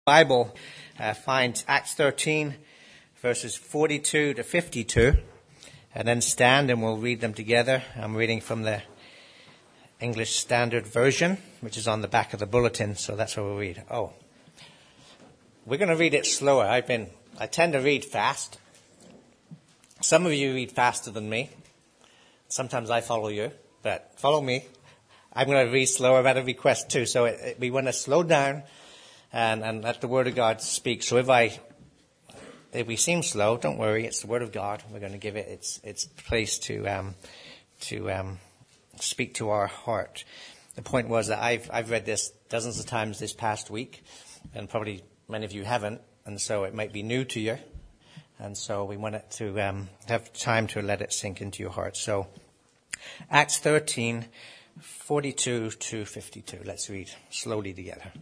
Bible, find Acts 13, verses 42 to 52, and then stand and we'll read them together. I'm reading from the English Standard Version, which is on the back of the bulletin, so that's what we'll read. We're going to read it slower. I tend to read fast. Some of you read faster than me. Sometimes I follow you, but follow me. I'm going to read slower at a request too, so we want to slow down and let the Word of God speak. So if we seem slow, don't worry. It's the Word of God. We're going to give it its place to speak to our heart. The point was that I've read this dozens of times this past week, and probably many of you haven't, and so it might be new to you. And so we want it to have time to let it sink into your heart. So Acts 13, 42 to 52. Let's read slowly together.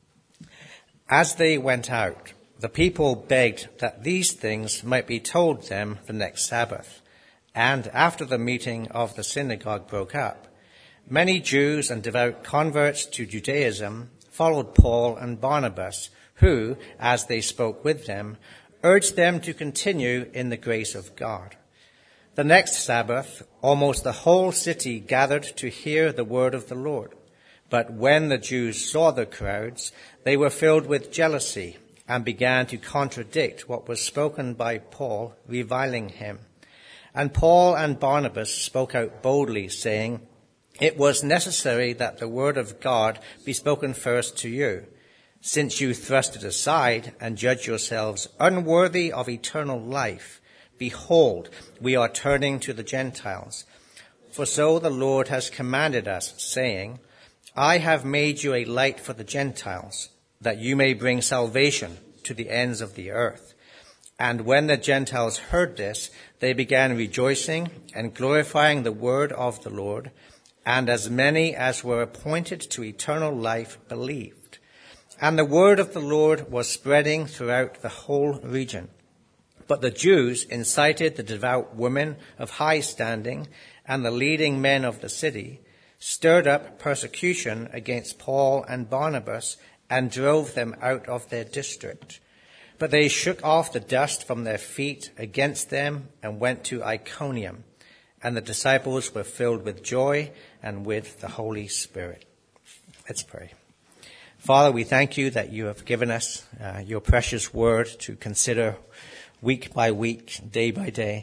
As they went out, the people begged that these things might be told them the next Sabbath. And after the meeting of the synagogue broke up, many Jews and devout converts to Judaism followed Paul and Barnabas, who, as they spoke with them, urged them to continue in the grace of God. The next Sabbath, almost the whole city gathered to hear the word of the Lord. But when the Jews saw the crowds, they were filled with jealousy and began to contradict what was spoken by Paul, reviling him. And Paul and Barnabas spoke out boldly, saying, "It was necessary that the word of God be spoken first to you. Since you thrust it aside and judge yourselves unworthy of eternal life, behold, we are turning to the Gentiles. For so the Lord has commanded us, saying, I have made you a light for the Gentiles, that you may bring salvation to the ends of the earth." And when the Gentiles heard this, they began rejoicing and glorifying the word of the Lord, and as many as were appointed to eternal life believed. And the word of the Lord was spreading throughout the whole region. But the Jews incited the devout women of high standing and the leading men of the city, stirred up persecution against Paul and Barnabas, and drove them out of their district. But they shook off the dust from their feet against them and went to Iconium. And the disciples were filled with joy and with the Holy Spirit. Let's pray. Father, we thank you that you have given us your precious word to consider week by week, day by day.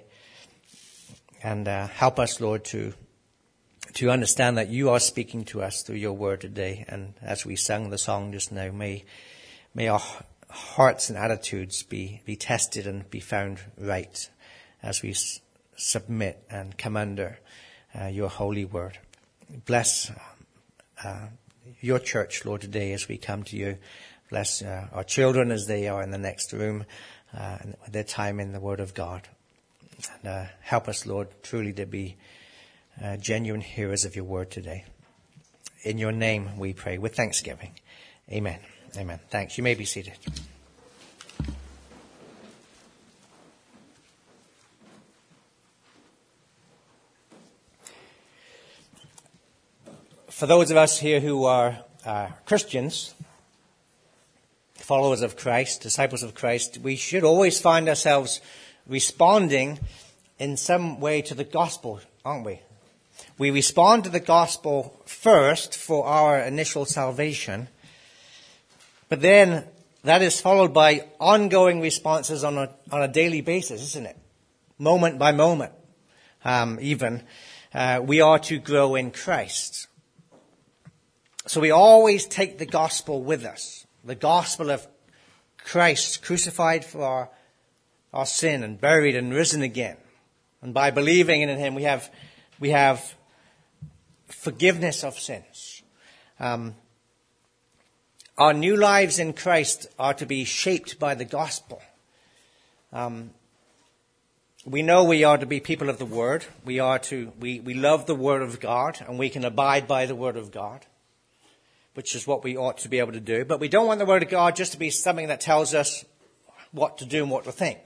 And help us, Lord, to understand that you are speaking to us through your word today. And as we sang the song just now, may our hearts and attitudes be tested and be found right as we submit and come under your holy word. Bless your church, Lord, today as we come to you. Bless our children as they are in the next room, and their time in the word of God. And help us, Lord, truly to be genuine hearers of your word today. In your name we pray with thanksgiving. Amen. Amen. Thanks. You may be seated. For those of us here who are Christians, followers of Christ, disciples of Christ, we should always find ourselves responding in some way to the gospel, aren't we? We respond to the gospel first for our initial salvation, but then that is followed by ongoing responses on a daily basis, isn't it? Moment by moment, we are to grow in Christ. So we always take the gospel with us, the gospel of Christ crucified for our sin and buried and risen again. And by believing in him, we have forgiveness of sins. Our new lives in Christ are to be shaped by the gospel. We know we are to be people of the word. We love the word of God, and we can abide by the word of God, which is what we ought to be able to do. But we don't want the word of God just to be something that tells us what to do and what to think.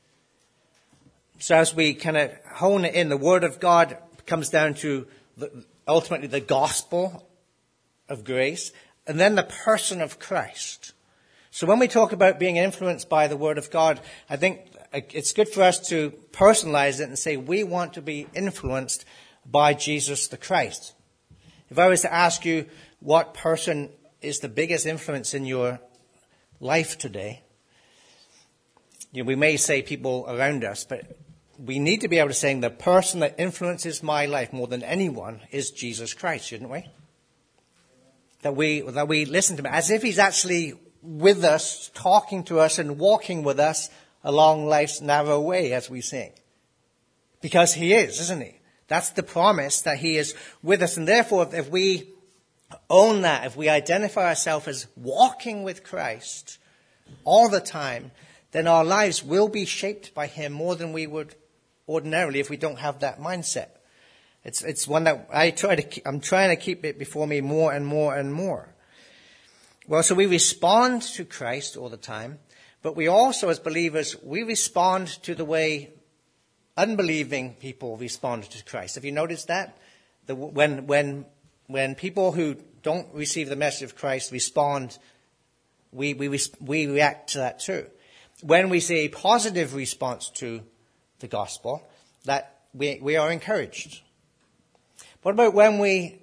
So as we kind of hone it in, the word of God comes down to ultimately the gospel of grace, and then the person of Christ. So when we talk about being influenced by the Word of God, I think it's good for us to personalize it and say we want to be influenced by Jesus the Christ. If I was to ask you what person is the biggest influence in your life today, we may say people around us, but we need to be able to say the person that influences my life more than anyone is Jesus Christ, shouldn't we? That we listen to him as if he's actually with us, talking to us and walking with us along life's narrow way, as we sing. Because he is, isn't he? That's the promise, that he is with us. And therefore, if we own that, if we identify ourselves as walking with Christ all the time, then our lives will be shaped by him more than we would ordinarily if we don't have that mindset. It's one that I'm trying to keep it before me more and more and more. Well, so we respond to Christ all the time, but we also, as believers, we respond to the way unbelieving people respond to Christ. Have you noticed that? When people who don't receive the message of Christ respond, we react to that too. When we see a positive response to the gospel, that we are encouraged. What about when we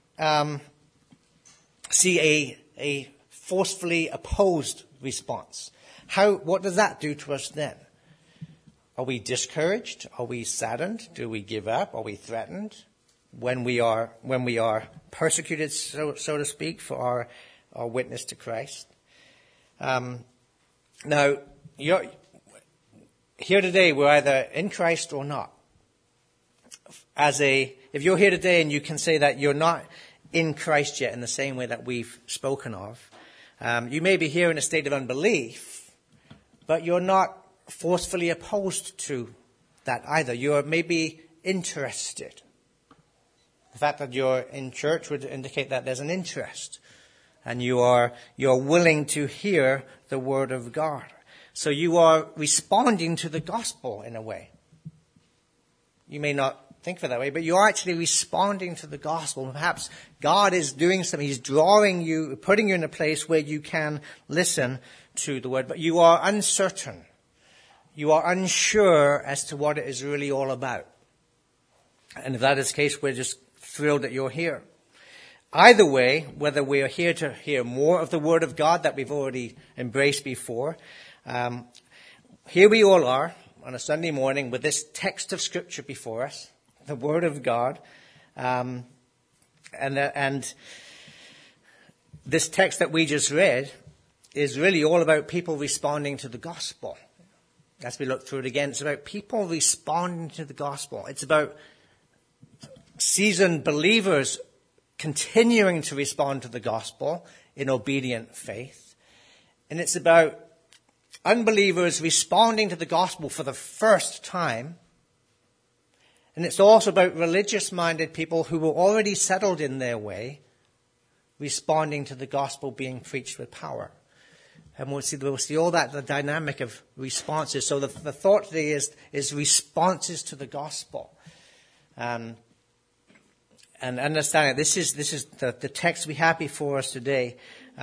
see a forcefully opposed response? What does that do to us then? Are we discouraged? Are we saddened? Do we give up? Are we threatened? When we are persecuted, so to speak, for our witness to Christ. Now, here today, we're either in Christ or not. If you're here today and you can say that you're not in Christ yet in the same way that we've spoken of, you may be here in a state of unbelief, but you're not forcefully opposed to that either. You're maybe interested. The fact that you're in church would indicate that there's an interest, and you're willing to hear the word of God. So you are responding to the gospel in a way. You may not think of it that way, but you're actually responding to the gospel. Perhaps God is doing something. He's drawing you, putting you in a place where you can listen to the word, but you are uncertain. You are unsure as to what it is really all about. And if that is the case, we're just thrilled that you're here. Either way, whether we are here to hear more of the word of God that we've already embraced before, here we all are on a Sunday morning with this text of Scripture before us, the Word of God, and this text that we just read is really all about people responding to the gospel. As we look through it again, it's about people responding to the gospel. It's about seasoned believers continuing to respond to the gospel in obedient faith. And it's about unbelievers responding to the gospel for the first time. And it's also about religious-minded people who were already settled in their way, responding to the gospel being preached with power. And we'll see all that, the dynamic of responses. So the thought today is responses to the gospel. And understanding this is the text we have before us today,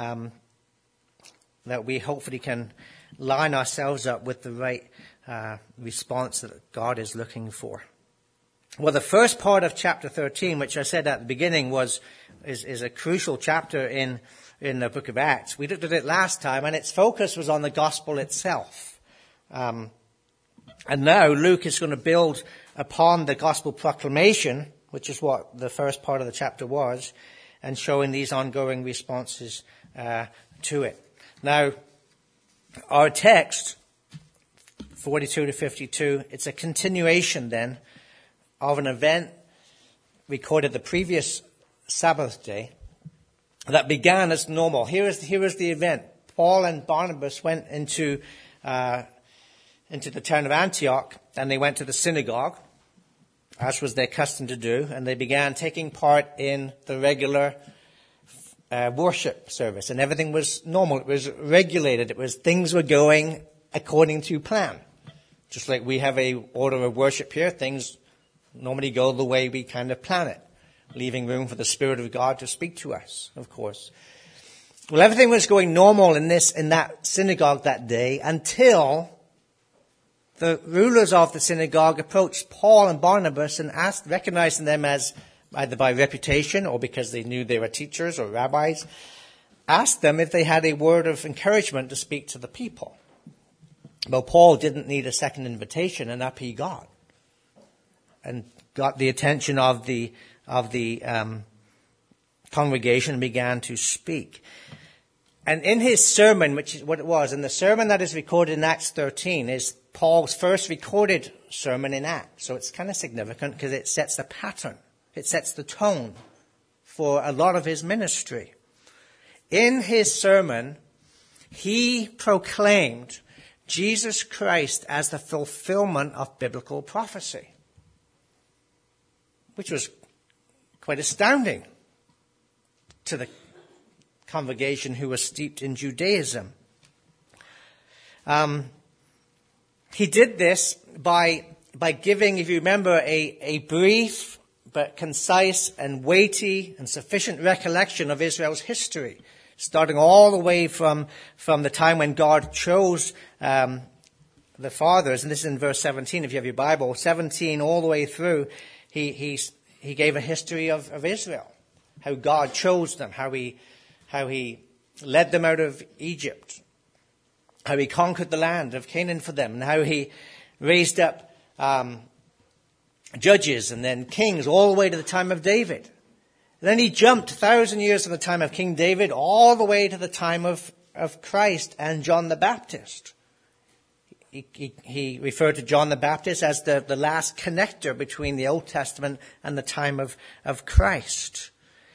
that we hopefully can line ourselves up with the right response that God is looking for. Well, the first part of chapter 13, which I said at the beginning is a crucial chapter in the book of Acts. We looked at it last time, and its focus was on the gospel itself. And now Luke is going to build upon the gospel proclamation, which is what the first part of the chapter was, and showing these ongoing responses to it. Now, our text, 42 to 52, it's a continuation then of an event recorded the previous Sabbath day that began as normal. Here is the event. Paul and Barnabas went into the town of Antioch, and they went to the synagogue, as was their custom to do, and they began taking part in the regular worship service. And everything was normal. It was regulated. Things were going according to plan. Just like we have a order of worship here, things normally go the way we kind of plan it, leaving room for the Spirit of God to speak to us, of course. Well, everything was going normal in that synagogue that day until the rulers of the synagogue approached Paul and Barnabas and asked, recognizing them as either by reputation or because they knew they were teachers or rabbis, asked them if they had a word of encouragement to speak to the people. Well, Paul didn't need a second invitation, and up he got, and got the attention of the congregation and began to speak. And in his sermon, which is what it was, and the sermon that is recorded in Acts 13 is Paul's first recorded sermon in Acts. So it's kind of significant because it sets the pattern. It sets the tone for a lot of his ministry. In his sermon, he proclaimed Jesus Christ as the fulfillment of biblical prophecy, which was quite astounding to the congregation who was steeped in Judaism. He did this by giving, if you remember, a brief but concise and weighty and sufficient recollection of Israel's history, starting all the way from the time when God chose the fathers, and this is in verse 17 if you have your Bible, 17 all the way through. He gave a history of Israel, how God chose them, how he led them out of Egypt, how he conquered the land of Canaan for them, and how he raised up judges and then kings all the way to the time of David. And then he jumped 1,000 years from the time of King David all the way to the time of Christ and John the Baptist. He referred to John the Baptist as the last connector between the Old Testament and the time of Christ.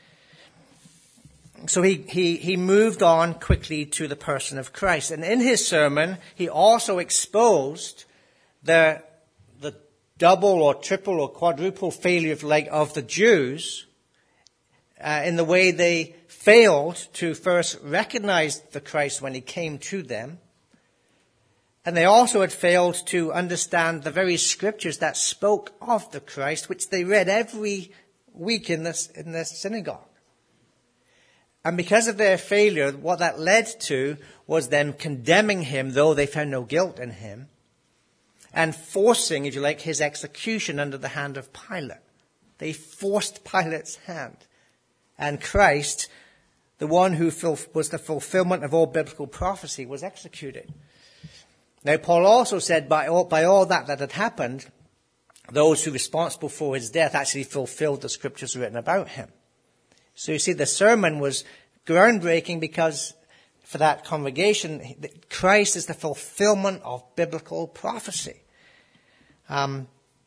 So he moved on quickly to the person of Christ. And in his sermon, he also exposed the double or triple or quadruple failure of the Jews in the way they failed to first recognize the Christ when he came to them. And they also had failed to understand the very scriptures that spoke of the Christ, which they read every week in the synagogue. And because of their failure, what that led to was them condemning him, though they found no guilt in him, and forcing, if you like, his execution under the hand of Pilate. They forced Pilate's hand. And Christ, the one who was the fulfillment of all biblical prophecy, was executed. Now, Paul also said by all that had happened, those who were responsible for his death actually fulfilled the scriptures written about him. So you see, the sermon was groundbreaking because for that congregation, Christ is the fulfillment of biblical prophecy. And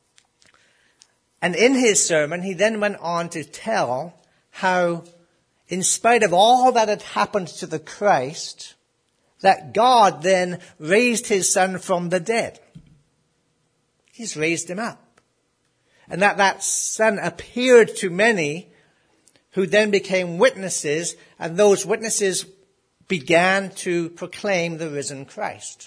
in his sermon, he then went on to tell how, in spite of all that had happened to the Christ, that God then raised his son from the dead. He's raised him up. And that son appeared to many who then became witnesses, and those witnesses began to proclaim the risen Christ.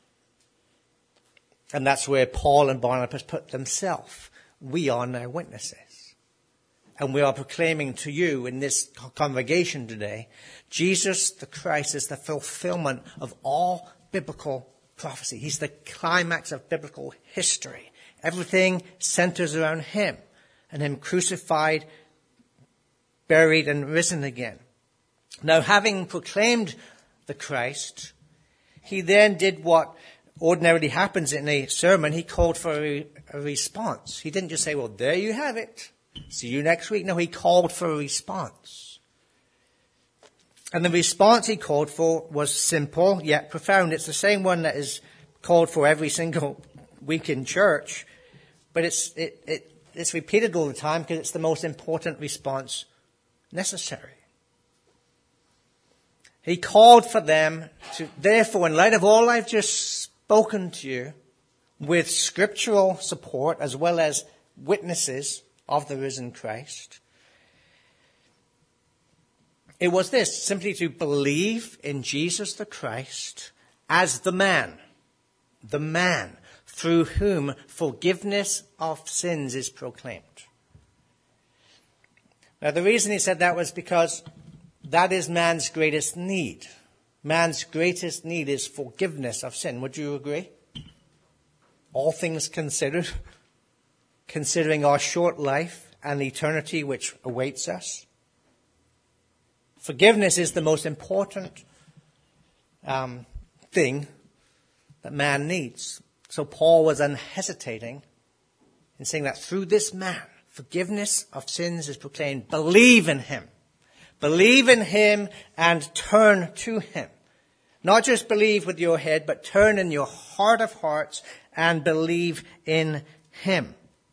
And that's where Paul and Barnabas put themselves. We are now witnesses. And we are proclaiming to you in this congregation today, Jesus the Christ is the fulfillment of all biblical prophecy. He's the climax of biblical history. Everything centers around him and him crucified, buried, and risen again. Now, having proclaimed the Christ, he then did what ordinarily happens in a sermon. He called for a response. He didn't just say, well, there you have it. See you next week. No, he called for a response. And the response he called for was simple yet profound. It's the same one that is called for every single week in church, but it's repeated all the time because it's the most important response necessary. He called for them to, therefore, in light of all I've just spoken to you, with scriptural support as well as witnesses of the risen Christ, it was this, simply to believe in Jesus the Christ as the man through whom forgiveness of sins is proclaimed. Now, the reason he said that was because That is man's greatest need. Man's greatest need is forgiveness of sin. Would you agree? All things considered, considering our short life and the eternity which awaits us. Forgiveness is the most important thing that man needs. So Paul was unhesitating in saying that through this man, forgiveness of sins is proclaimed. Believe in him. Believe in him and turn to him. Not just believe with your head, but turn in your heart of hearts and believe in him.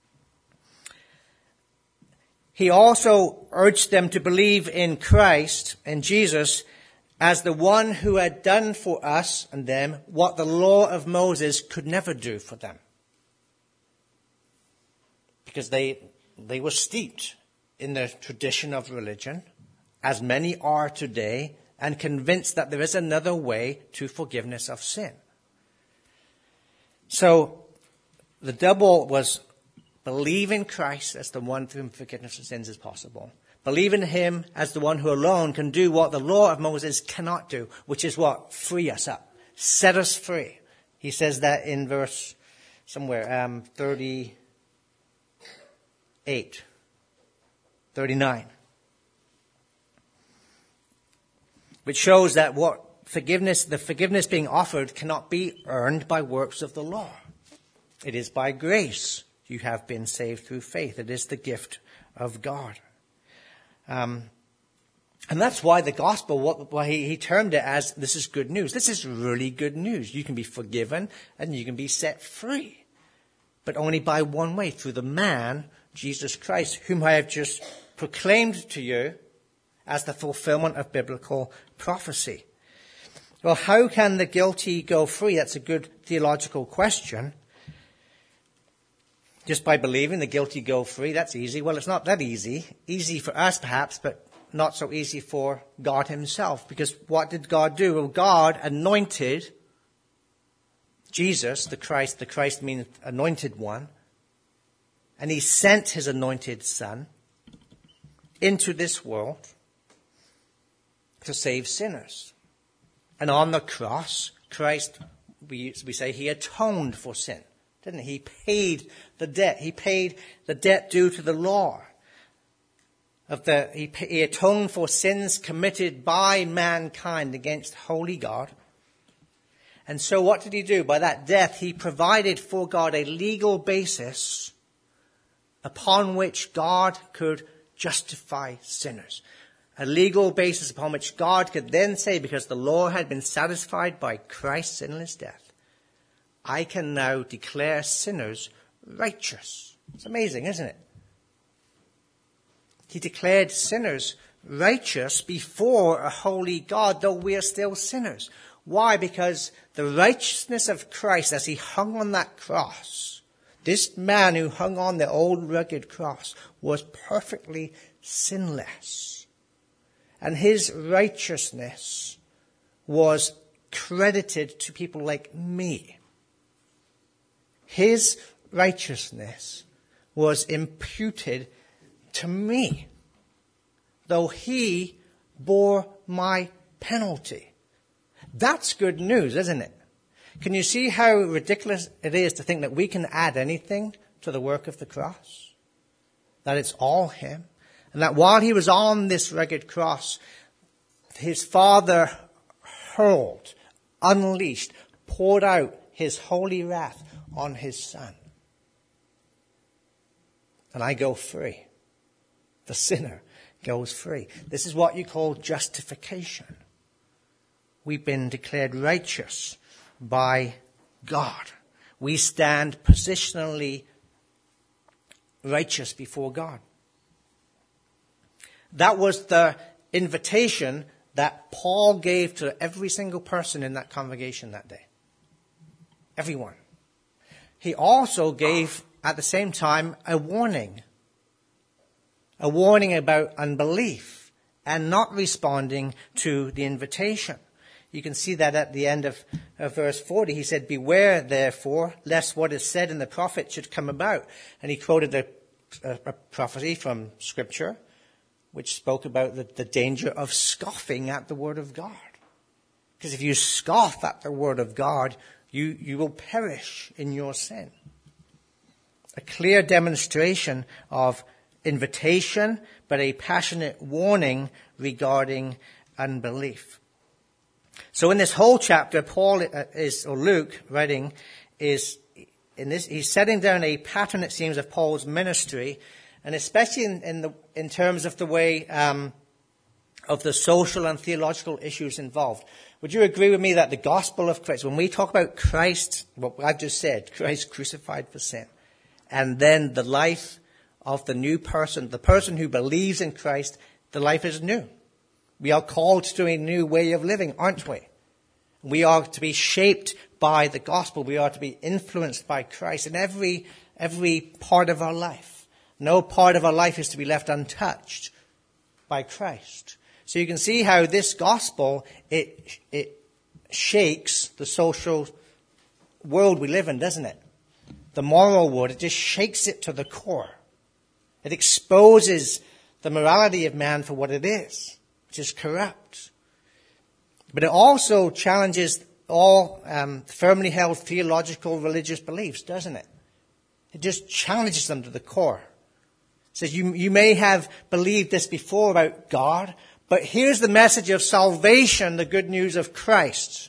He also urged them to believe in Christ, in Jesus, as the one who had done for us and them what the law of Moses could never do for them. Because they were steeped in the tradition of religion, as many are today, and convinced that there is another way to forgiveness of sin. So the double was believe in Christ as the one through whom forgiveness of sins is possible. Believe in him as the one who alone can do what the law of Moses cannot do, which is what? Free us up. Set us free. He says that in verse somewhere, 39. Which shows that the forgiveness being offered cannot be earned by works of the law. It is by grace you have been saved through faith. It is the gift of God. And that's why the gospel, why he termed it as, this is good news. This is really good news. You can be forgiven and you can be set free. But only by one way, through the man, Jesus Christ, whom I have just proclaimed to you as the fulfillment of biblical prophecy. Well, how can the guilty go free? That's a good theological question. Just by believing the guilty go free, that's easy. Well, it's not that easy. Easy for us, perhaps, but not so easy for God himself. Because what did God do? Well, God anointed Jesus, the Christ. The Christ means anointed one. And he sent his anointed son into this world to save sinners. And on the cross, Christ, we say, he atoned for sin. Didn't he? He paid the debt. He paid the debt due to the law. He atoned for sins committed by mankind against holy God. And so what did he do? By that death, he provided for God a legal basis upon which God could justify sinners. A legal basis upon which God could then say, because the law had been satisfied by Christ's sinless death, I can now declare sinners righteous. It's amazing, isn't it? He declared sinners righteous before a holy God, though we are still sinners. Why? Because the righteousness of Christ as he hung on that cross, this man who hung on the old rugged cross, was perfectly sinless. And his righteousness was credited to people like me. His righteousness was imputed to me, though he bore my penalty. That's good news, isn't it? Can you see how ridiculous it is to think that we can add anything to the work of the cross? That it's all him. And that while he was on this rugged cross, his Father hurled, unleashed, poured out his holy wrath on his Son. And I go free. The sinner goes free. This is what you call justification. We've been declared righteous by God. We stand positionally righteous before God. That was the invitation that Paul gave to every single person in that congregation that day. Everyone. He also gave, at the same time, a warning. A warning about unbelief and not responding to the invitation. You can see that at the end of verse 40. He said, "Beware, therefore, lest what is said in the prophet should come about." And he quoted a prophecy from Scripture, which spoke about the danger of scoffing at the Word of God. Because if you scoff at the Word of God, you will perish in your sin. A clear demonstration of invitation, but a passionate warning regarding unbelief. So in this whole chapter, Luke writing, he's setting down a pattern, it seems, of Paul's ministry, and especially in terms of the way of the social and theological issues involved. Would you agree with me that the gospel of Christ, when we talk about Christ, what I've just said, Christ crucified for sin, and then the life of the new person, the person who believes in Christ, the life is new. We are called to a new way of living, aren't we? We are to be shaped by the gospel. We are to be influenced by Christ in every part of our life. No part of our life is to be left untouched by Christ. So you can see how this gospel, it shakes the social world we live in, doesn't it? The moral world, it just shakes it to the core. It exposes the morality of man for what it is, which is corrupt. But it also challenges all firmly held theological religious beliefs, doesn't it? It just challenges them to the core. It says you may have believed this before about God, but here's the message of salvation, the good news of Christ.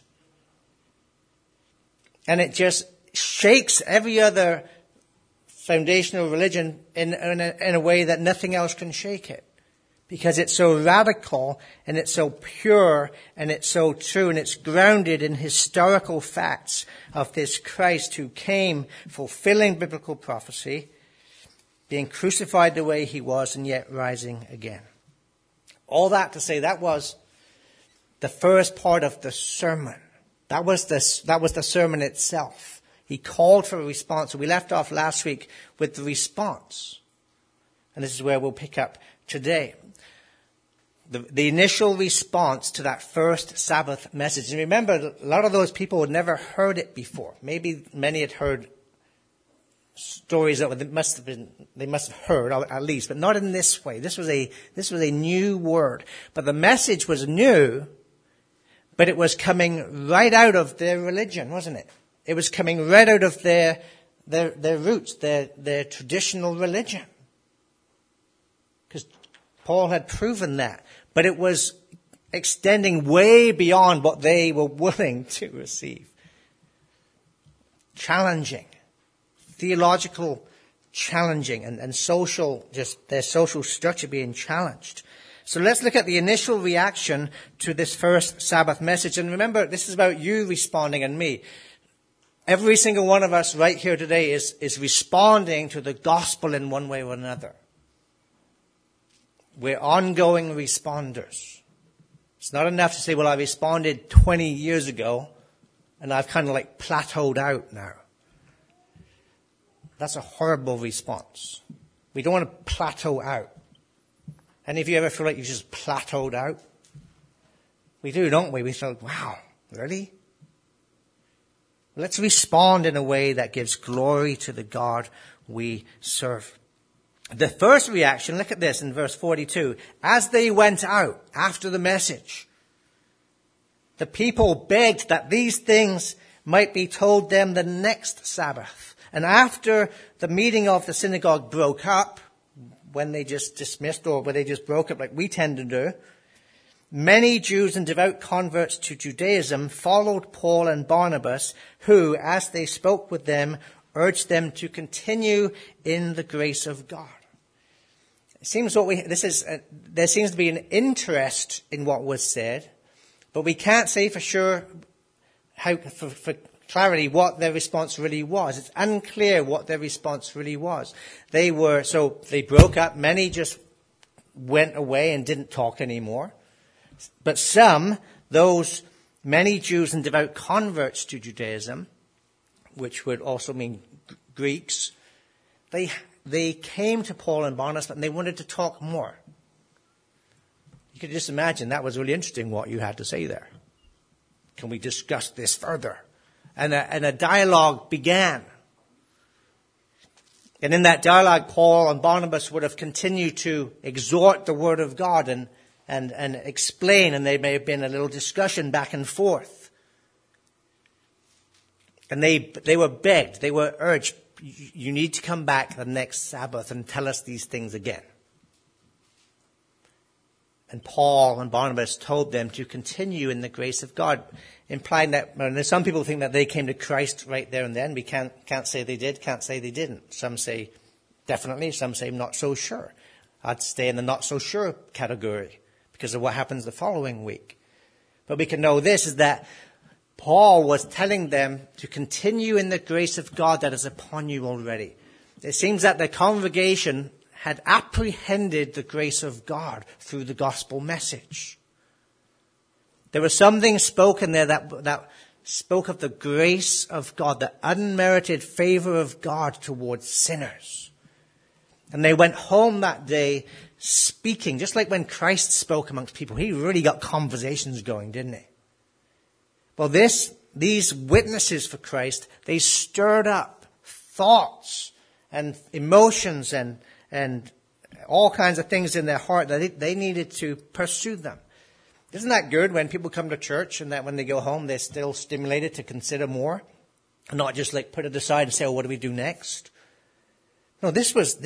And it just shakes every other foundational religion in a way that nothing else can shake it. Because it's so radical and it's so pure and it's so true and it's grounded in historical facts of this Christ who came fulfilling biblical prophecy, being crucified the way he was and yet rising again. All that to say that was the first part of the sermon. That was the sermon itself. He called for a response. So we left off last week with the response. And this is where we'll pick up today. The initial response to that first Sabbath message. And remember, a lot of those people had never heard it before. Maybe many had heard stories that they must have heard at least, but not in this way. This was a new word. But the message was new, but it was coming right out of their religion, wasn't it? It was coming right out of their roots, their traditional religion. Because Paul had proven that. But it was extending way beyond what they were willing to receive. Challenging. Theological challenging and social, just their social structure being challenged. So let's look at the initial reaction to this first Sabbath message. And remember, this is about you responding and me. Every single one of us right here today is responding to the gospel in one way or another. We're ongoing responders. It's not enough to say, well, I responded 20 years ago and I've kind of like plateaued out now. That's a horrible response. We don't want to plateau out. Any of you ever feel like you just plateaued out? We do, don't we? We feel, wow, really? Let's respond in a way that gives glory to the God we serve. The first reaction, look at this in verse 42. As they went out after the message, the people begged that these things might be told them the next Sabbath. And after the meeting of the synagogue broke up, when they just dismissed or when they just broke up like we tend to do, many Jews and devout converts to Judaism followed Paul and Barnabas, who, as they spoke with them, urged them to continue in the grace of God. It seems there seems to be an interest in what was said, but we can't say for sure for clarity what their response really was. It's unclear what their response really was. They broke up. Many just went away and didn't talk anymore. But some, those many Jews and devout converts to Judaism, which would also mean Greeks, they came to Paul and Barnabas and they wanted to talk more. You could just imagine that was really interesting what you had to say there. Can we discuss this further? And a dialogue began. And in that dialogue, Paul and Barnabas would have continued to exhort the word of God and explain, and there may have been a little discussion back and forth. And they were begged, they were urged, you need to come back the next Sabbath and tell us these things again. And Paul and Barnabas told them to continue in the grace of God, implying that, well, some people think that they came to Christ right there and then. We can't say they did, can't say they didn't. Some say definitely, some say not so sure. I'd stay in the not so sure category because of what happens the following week. But we can know this, is that Paul was telling them to continue in the grace of God that is upon you already. It seems that the congregation had apprehended the grace of God through the gospel message. There was something spoken there that spoke of the grace of God, the unmerited favor of God towards sinners. And they went home that day speaking, just like when Christ spoke amongst people. He really got conversations going, didn't he? Well, these witnesses for Christ, they stirred up thoughts and emotions and all kinds of things in their heart that they needed to pursue them. Isn't that good when people come to church and that when they go home, they're still stimulated to consider more and not just like put it aside and say, oh, what do we do next? No, this was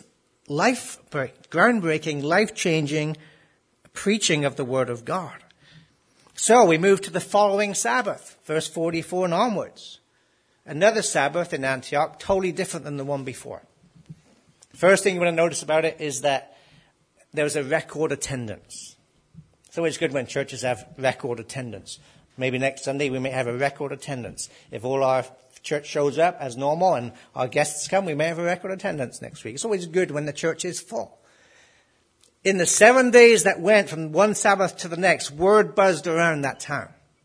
groundbreaking, life-changing preaching of the Word of God. So we move to the following Sabbath, verse 44 and onwards. Another Sabbath in Antioch, totally different than the one before. First thing you want to notice about it is that there was a record attendance. It's always good when churches have record attendance. Maybe next Sunday we may have a record attendance. If all our church shows up as normal and our guests come, we may have a record attendance next week. It's always good when the church is full. In the 7 days that went from one Sabbath to the next, word buzzed around that town.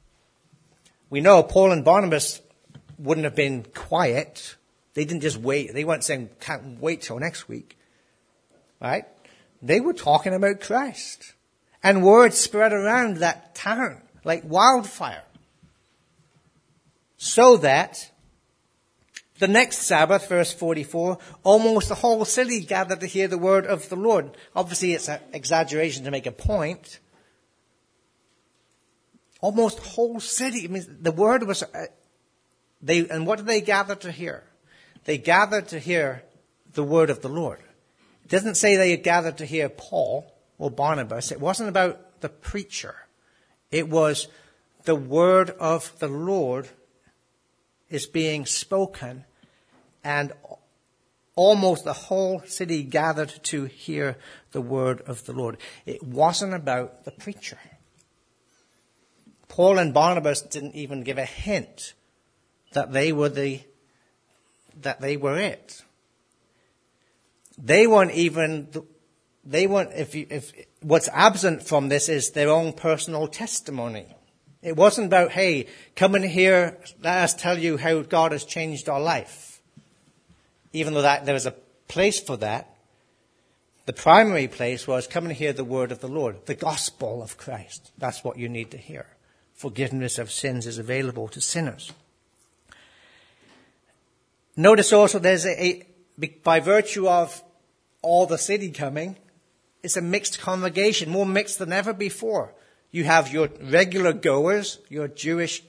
We know Paul and Barnabas wouldn't have been quiet. They didn't just wait. They weren't saying, can't wait till next week. Right? They were talking about Christ. And word spread around that town like wildfire. So that the next Sabbath, verse 44, almost the whole city gathered to hear the word of the Lord. Obviously, it's an exaggeration to make a point. Almost the whole city. I mean, the word was... and what did they gather to hear? They gathered to hear the word of the Lord. It doesn't say they gathered to hear Paul or Barnabas. It wasn't about the preacher. It was the word of the Lord is being spoken, and almost the whole city gathered to hear the word of the Lord. It wasn't about the preacher. Paul and Barnabas didn't even give a hint that they were it. They weren't even, what's absent from this is their own personal testimony. It wasn't about, hey, come in here, let us tell you how God has changed our life. Even though there was a place for that, the primary place was come and hear the word of the Lord, the gospel of Christ. That's what you need to hear. Forgiveness of sins is available to sinners. Notice also there's by virtue of all the city coming, it's a mixed congregation, more mixed than ever before. You have your regular goers, your Judaic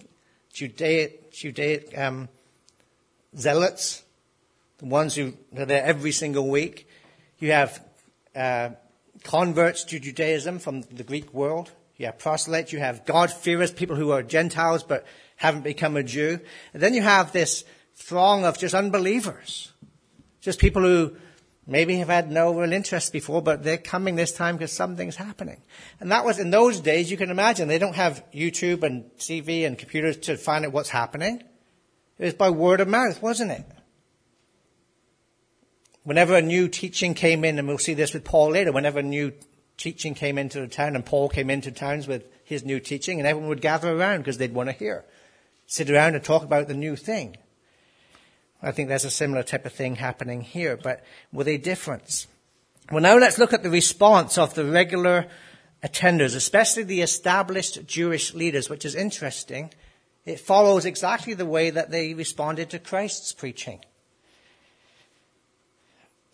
zealots, the ones who are there every single week. You have converts to Judaism from the Greek world. You have proselytes. You have God-fearers, people who are Gentiles but haven't become a Jew. And then you have this throng of just unbelievers, just people who maybe have had no real interest before, but they're coming this time because something's happening. And that was in those days, you can imagine, they don't have YouTube and TV and computers to find out what's happening. It was by word of mouth, wasn't it? Whenever a new teaching came in, and we'll see this with Paul later, whenever a new teaching came into the town, and Paul came into towns with his new teaching, and everyone would gather around because they'd want to hear. Sit around and talk about the new thing. I think there's a similar type of thing happening here, but with a difference. Well, now let's look at the response of the regular attenders, especially the established Jewish leaders, which is interesting. It follows exactly the way that they responded to Christ's preaching.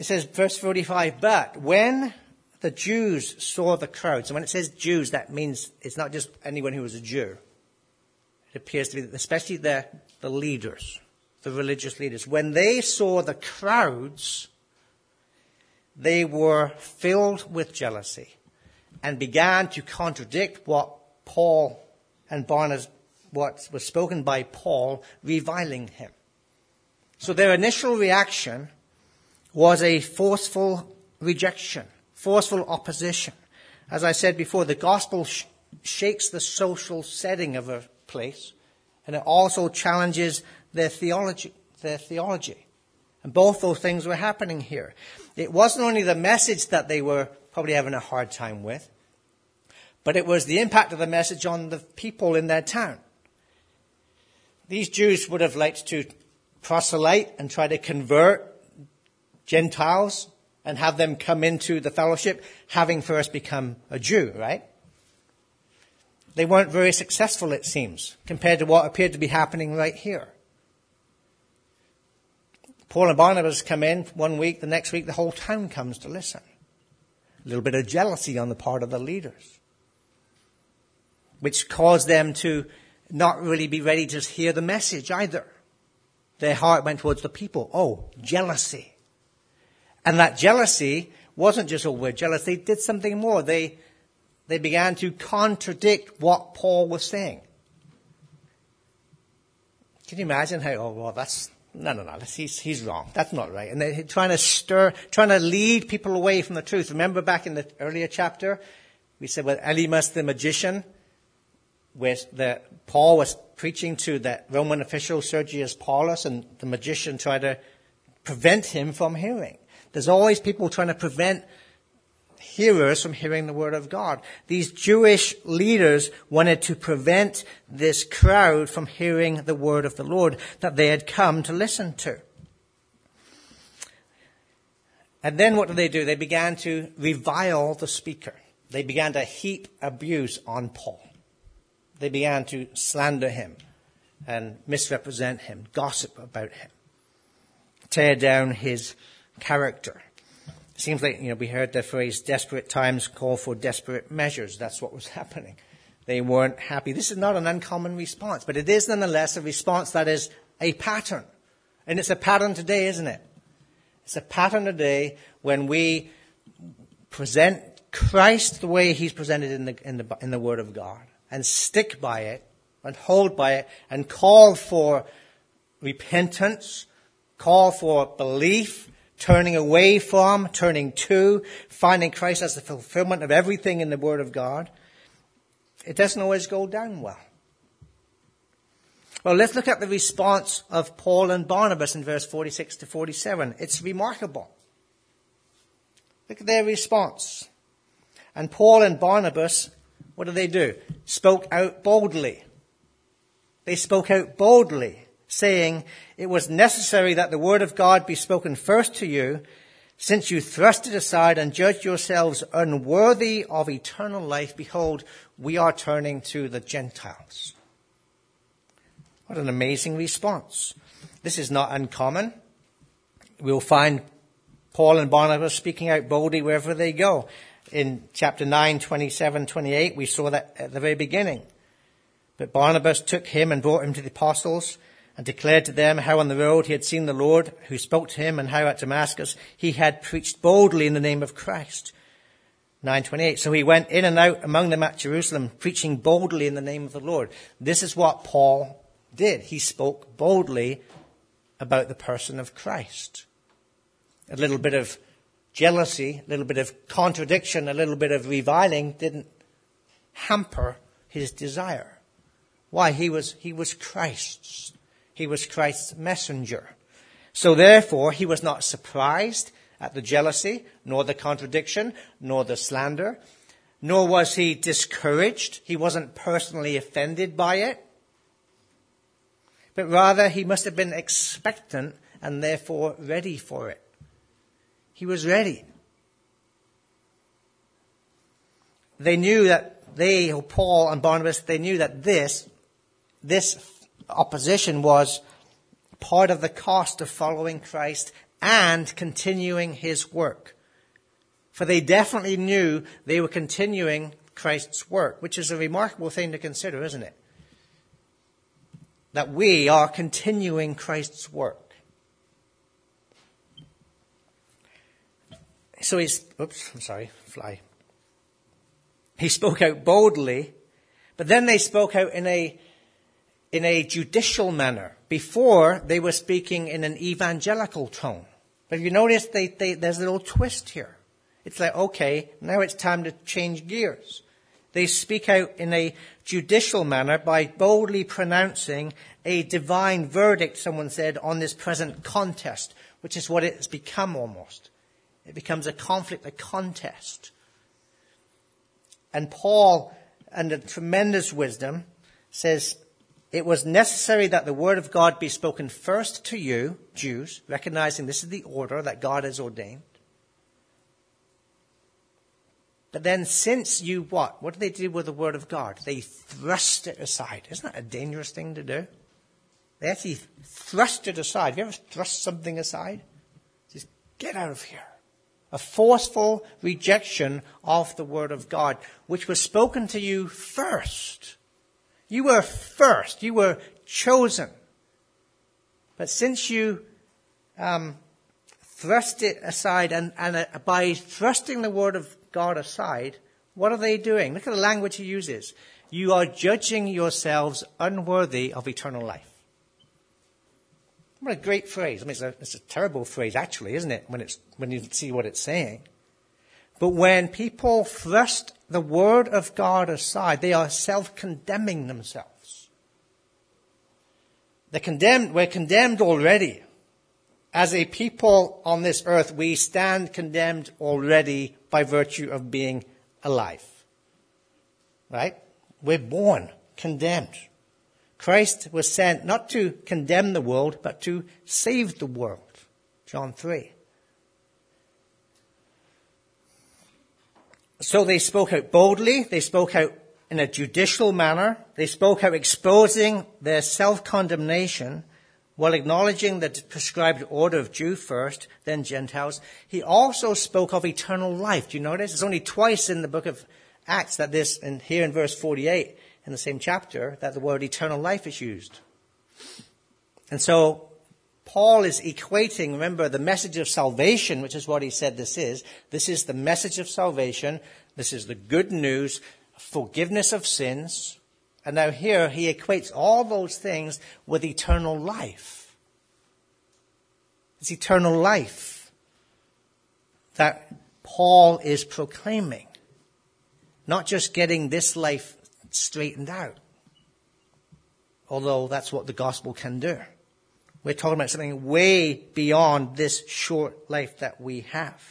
It says, verse 45, but when the Jews saw the crowds, and when it says Jews, that means it's not just anyone who was a Jew. It appears to be especially the leaders, the religious leaders. When they saw the crowds, they were filled with jealousy and began to contradict what Paul and Barnabas, what was spoken by Paul, reviling him. So their initial reaction was a forceful rejection, forceful opposition. As I said before, the gospel shakes the social setting of a place, and it also challenges their theology. And both those things were happening here. It wasn't only the message that they were probably having a hard time with, but it was the impact of the message on the people in their town. These Jews would have liked to proselyte and try to convert Gentiles and have them come into the fellowship, having first become a Jew, right? They weren't very successful, it seems, compared to what appeared to be happening right here. Paul and Barnabas come in one week, the next week the whole town comes to listen. A little bit of jealousy on the part of the leaders, which caused them to not really be ready to hear the message either. Their heart went towards the people. Oh, jealousy. And that jealousy wasn't just a word jealous. They did something more. They began to contradict what Paul was saying. Can you imagine how, no, he's wrong. That's not right. And they're trying to lead people away from the truth. Remember back in the earlier chapter, we said with Elymas the magician, Paul was preaching to the Roman official Sergius Paulus, and the magician tried to prevent him from hearing. There's always people trying to prevent hearers from hearing the word of God. These Jewish leaders wanted to prevent this crowd from hearing the word of the Lord that they had come to listen to. And then what do? They began to revile the speaker. They began to heap abuse on Paul. They began to slander him and misrepresent him, gossip about him, tear down his character. It seems like, we heard the phrase, desperate times call for desperate measures. That's what was happening. They weren't happy. This is not an uncommon response, but it is nonetheless a response that is a pattern. And it's a pattern today, isn't it? It's a pattern today when we present Christ the way he's presented in the Word of God, and stick by it, and hold by it, and call for repentance, call for belief, turning away from, turning to, finding Christ as the fulfillment of everything in the Word of God. It doesn't always go down well. Well, let's look at the response of Paul and Barnabas in verse 46 to 47. It's remarkable. Look at their response. And Paul and Barnabas, what do? Spoke out boldly. They spoke out boldly, saying, it was necessary that the word of God be spoken first to you, since you thrust it aside and judged yourselves unworthy of eternal life. Behold, we are turning to the Gentiles. What an amazing response. This is not uncommon. We'll find Paul and Barnabas speaking out boldly wherever they go. In chapter 9, 27, 28, we saw that at the very beginning. But Barnabas took him and brought him to the apostles and declared to them how on the road he had seen the Lord who spoke to him, and how at Damascus he had preached boldly in the name of Christ. 9:28. So he went in and out among them at Jerusalem, preaching boldly in the name of the Lord. This is what Paul did. He spoke boldly about the person of Christ. A little bit of jealousy, a little bit of contradiction, a little bit of reviling didn't hamper his desire. Why? He was Christ's. He was Christ's messenger. So therefore, he was not surprised at the jealousy, nor the contradiction, nor the slander, nor was he discouraged. He wasn't personally offended by it. But rather, he must have been expectant and therefore ready for it. He was ready. They knew that Paul and Barnabas, they knew that this opposition was part of the cost of following Christ and continuing his work. For they definitely knew they were continuing Christ's work, which is a remarkable thing to consider, isn't it? That we are continuing Christ's work. So he spoke out boldly, but then they spoke out in a judicial manner. Before, they were speaking in an evangelical tone. But if you notice, there's a little twist here. It's like, okay, now it's time to change gears. They speak out in a judicial manner by boldly pronouncing a divine verdict, someone said, on this present contest, which is what it's become almost. It becomes a conflict, a contest. And Paul, under tremendous wisdom, says, it was necessary that the word of God be spoken first to you, Jews, recognizing this is the order that God has ordained. But then since you what? What do they do with the word of God? They thrust it aside. Isn't that a dangerous thing to do? They actually thrust it aside. Have you ever thrust something aside? Just get out of here. A forceful rejection of the word of God, which was spoken to you first. You were first. You were chosen. But since you thrust it aside, and by thrusting the word of God aside, what are they doing? Look at the language he uses. You are judging yourselves unworthy of eternal life. What a great phrase. I mean, it's a terrible phrase, actually, isn't it, when you see what it's saying? But when people thrust the word of God aside, they are self-condemning themselves. We're condemned already. As a people on this earth, we stand condemned already by virtue of being alive. Right? We're born condemned. Christ was sent not to condemn the world, but to save the world. John 3. So they spoke out boldly. They spoke out in a judicial manner. They spoke out exposing their self-condemnation while acknowledging the prescribed order of Jew first, then Gentiles. He also spoke of eternal life. Do you notice? It's only twice in the book of Acts that this, and here in verse 48, in the same chapter, that the word eternal life is used. And so Paul is equating, remember, the message of salvation, which is what he said this is. This is the message of salvation. This is the good news, forgiveness of sins. And now here he equates all those things with eternal life. It's eternal life that Paul is proclaiming. Not just getting this life straightened out. Although that's what the gospel can do. We're talking about something way beyond this short life that we have.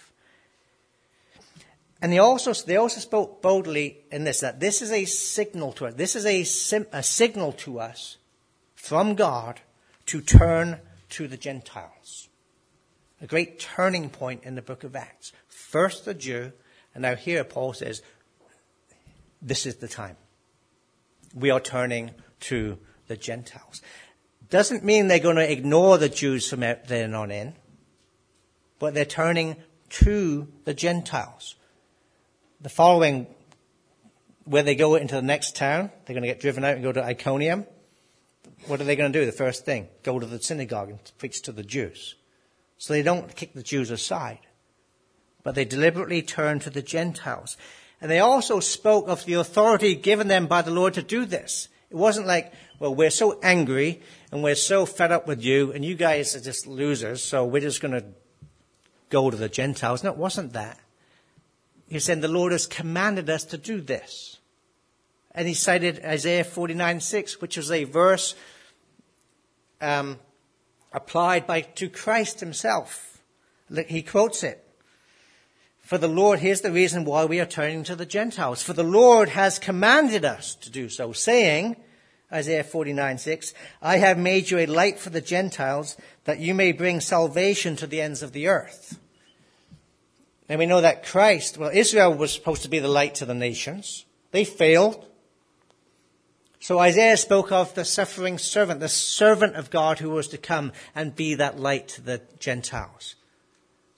And they also spoke boldly in this, that this is a signal to us. This is a signal to us from God to turn to the Gentiles. A great turning point in the book of Acts. First the Jew, and now here Paul says, this is the time. We are turning to the Gentiles. Doesn't mean they're going to ignore the Jews from then on in, but they're turning to the Gentiles. The following, where they go into the next town, they're going to get driven out and go to Iconium. What are they going to do? The first thing, go to the synagogue and preach to the Jews. So they don't kick the Jews aside, but they deliberately turn to the Gentiles. And they also spoke of the authority given them by the Lord to do this. It wasn't like, well, we're so angry and we're so fed up with you and you guys are just losers, so we're just going to go to the Gentiles. No, it wasn't that. He said the Lord has commanded us to do this. And he cited Isaiah 49:6, which was a verse applied to Christ himself. He quotes it. For the Lord, here's the reason why we are turning to the Gentiles. For the Lord has commanded us to do so, saying, Isaiah 49:6, I have made you a light for the Gentiles, that you may bring salvation to the ends of the earth. And we know that Israel was supposed to be the light to the nations. They failed. So Isaiah spoke of the suffering servant, the servant of God who was to come and be that light to the Gentiles.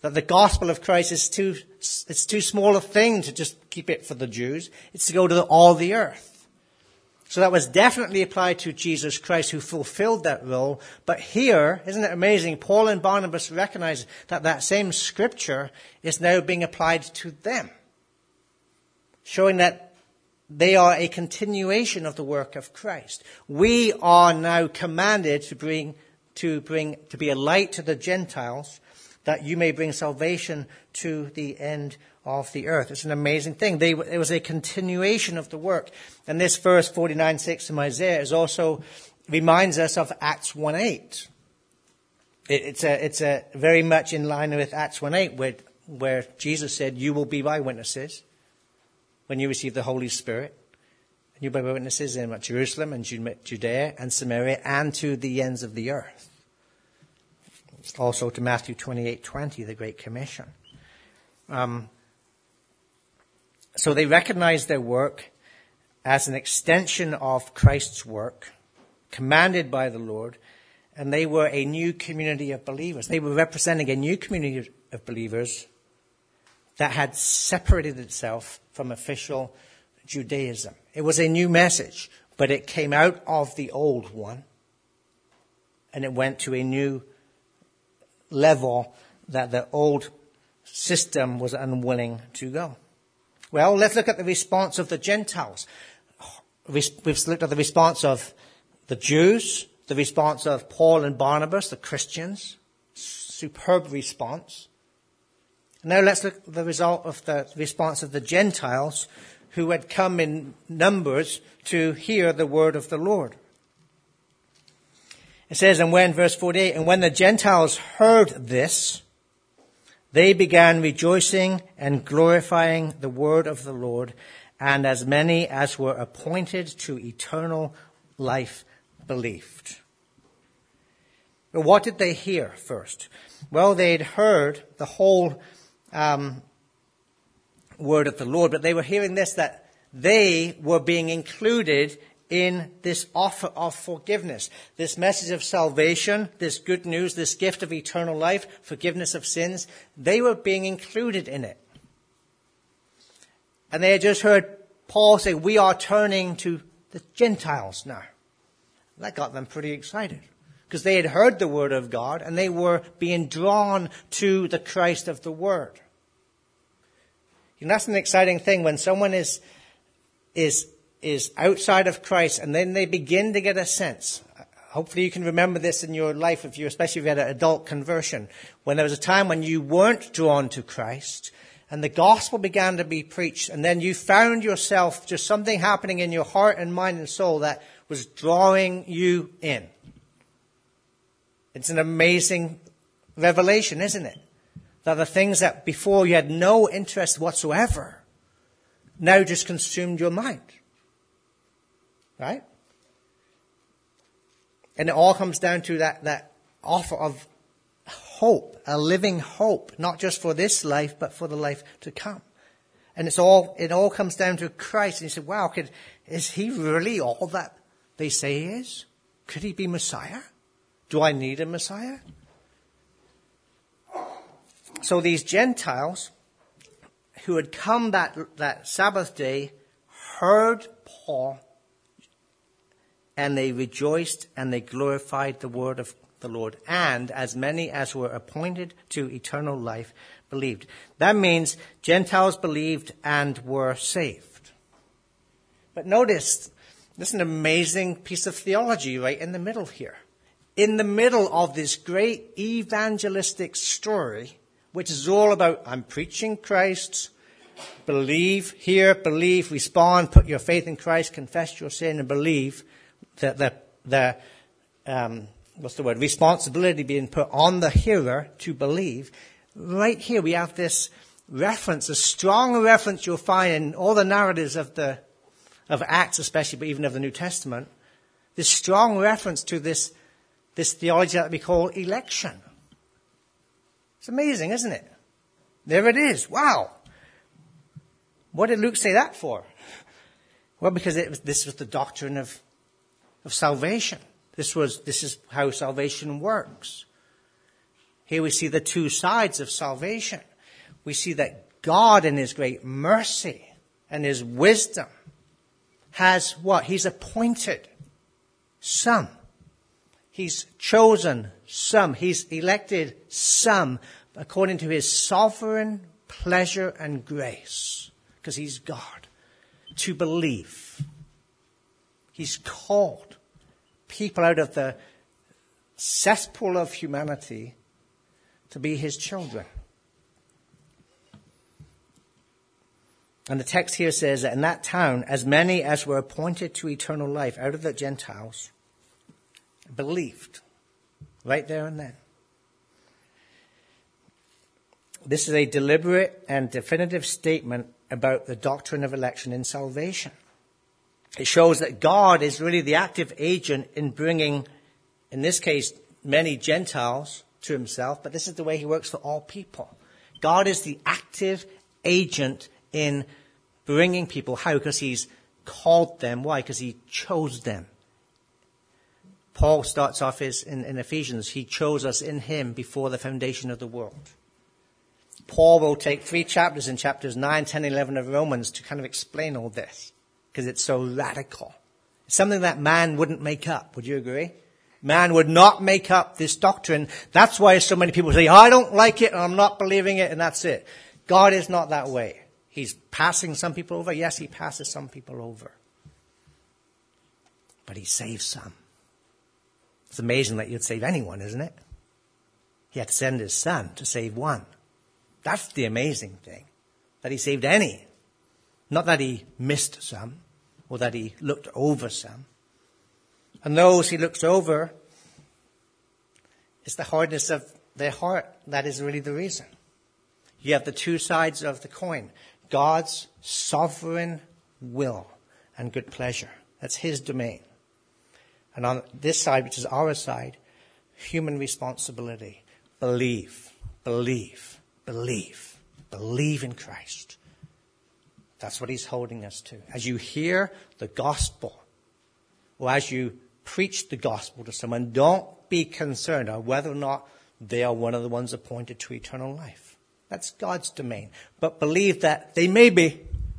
That the gospel of Christ is it's too small a thing to just keep it for the Jews. It's to go to all the earth. So that was definitely applied to Jesus Christ, who fulfilled that role. But here, isn't it amazing, Paul and Barnabas recognize that that same scripture is now being applied to them, showing that they are a continuation of the work of Christ. We are now commanded to be a light to the Gentiles, that you may bring salvation to the end of the earth. It's an amazing thing. It was a continuation of the work. And this verse 49:6 from Isaiah is also reminds us of Acts 1:8. It's a very much in line with Acts 1:8, where Jesus said, "You will be my witnesses when you receive the Holy Spirit. And you'll be my witnesses in Jerusalem and Judea and Samaria and to the ends of the earth." Also to Matthew 28:20, the Great Commission. So they recognized their work as an extension of Christ's work, commanded by the Lord, and they were a new community of believers. They were representing a new community of believers that had separated itself from official Judaism. It was a new message, but it came out of the old one, and it went to a new level that the old system was unwilling to go. Well, let's look at the response of the Gentiles. We've looked at the response of the Jews, the response of Paul and Barnabas, the Christians. Superb response. Now let's look at the response of the Gentiles, who had come in numbers to hear the word of the Lord. It says, verse 48, and when the Gentiles heard this, they began rejoicing and glorifying the word of the Lord, and as many as were appointed to eternal life believed. But what did they hear first? Well, they'd heard the whole word of the Lord, but they were hearing this, that they were being included in this offer of forgiveness, this message of salvation, this good news, this gift of eternal life, forgiveness of sins. They were being included in it. And they had just heard Paul say, we are turning to the Gentiles now. That got them pretty excited, because they had heard the word of God and they were being drawn to the Christ of the word. And that's an exciting thing when someone is outside of Christ, and then they begin to get a sense. Hopefully you can remember this in your life, especially if you had an adult conversion, when there was a time when you weren't drawn to Christ, and the gospel began to be preached, and then you found yourself, just something happening in your heart and mind and soul that was drawing you in. It's an amazing revelation, isn't it? That the things that before you had no interest whatsoever, now just consumed your mind. Right? And it all comes down to that offer of hope, a living hope, not just for this life, but for the life to come. And it all comes down to Christ. And you say, wow, is he really all that they say he is? Could he be Messiah? Do I need a Messiah? So these Gentiles who had come that Sabbath day heard Paul, and they rejoiced and they glorified the word of the Lord. And as many as were appointed to eternal life believed. That means Gentiles believed and were saved. But notice, this is an amazing piece of theology right in the middle here. In the middle of this great evangelistic story, which is all about, I'm preaching Christ, believe, hear, believe, respond, put your faith in Christ, confess your sin, and believe. Responsibility being put on the hearer to believe. Right here we have this reference, a strong reference you'll find in all the narratives of Acts especially, but even of the New Testament. This strong reference to this theology that we call election. It's amazing, isn't it? There it is. Wow. What did Luke say that for? Well, because this was the doctrine of salvation. This is how salvation works. Here we see the two sides of salvation. We see that God in his great mercy and his wisdom has what? He's appointed some. He's chosen some. He's elected some according to his sovereign pleasure and grace, because he's God, to believe. He's called people out of the cesspool of humanity to be his children. And the text here says that in that town, as many as were appointed to eternal life out of the Gentiles believed right there and then. This is a deliberate and definitive statement about the doctrine of election in salvation. It shows that God is really the active agent in bringing, in this case, many Gentiles to himself, but this is the way he works for all people. God is the active agent in bringing people. How? Because he's called them. Why? Because he chose them. Paul starts off in Ephesians, he chose us in him before the foundation of the world. Paul will take 3 chapters in chapters 9, 10, 11 of Romans to kind of explain all this, because it's so radical. It's something that man wouldn't make up. Would you agree? Man would not make up this doctrine. That's why so many people say, I don't like it, and I'm not believing it, and that's it. God is not that way. He's passing some people over. Yes, he passes some people over. But he saves some. It's amazing that you'd save anyone, isn't it? He had to send his son to save one. That's the amazing thing. That he saved any. Not that he missed some, or that he looked over some. And those he looks over, it's the hardness of their heart. That is really the reason. You have the two sides of the coin. God's sovereign will and good pleasure. That's his domain. And on this side, which is our side, human responsibility. Believe, believe, believe. Believe in Christ. That's what he's holding us to. As you hear the gospel, or as you preach the gospel to someone, don't be concerned on whether or not they are one of the ones appointed to eternal life. That's God's domain. But believe that they may be.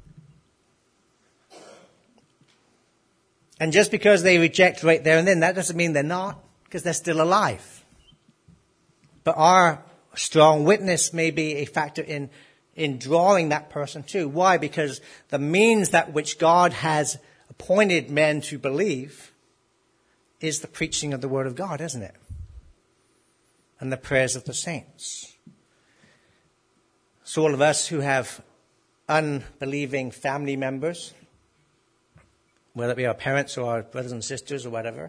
And just because they reject right there and then, that doesn't mean they're not, because they're still alive. But our strong witness may be a factor in drawing that person too. Why? Because the means that which God has appointed men to believe is the preaching of the word of God, isn't it? And the prayers of the saints. So all of us who have unbelieving family members, whether it be our parents or our brothers and sisters or whatever,